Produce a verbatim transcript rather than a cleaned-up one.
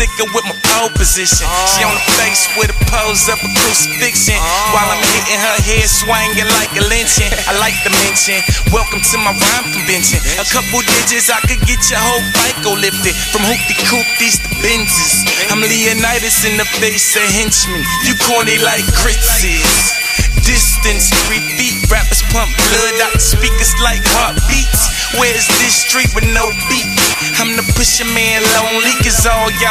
sticker with my pole position. She on the face with a pose of a crucifixion, while I'm hitting her head swinging like a lynching. I like to mention, welcome to my rhyme convention. A couple digits, I could get your whole FICO lifted. From hoopty coopties to Benzes, I'm Leonidas in the face of henchmen. You corny like grits is. Distance, three feet, rappers pump blood out the speakers like heartbeats. Where's this street with no beat? I'm the pusher man lonely, cause all y'all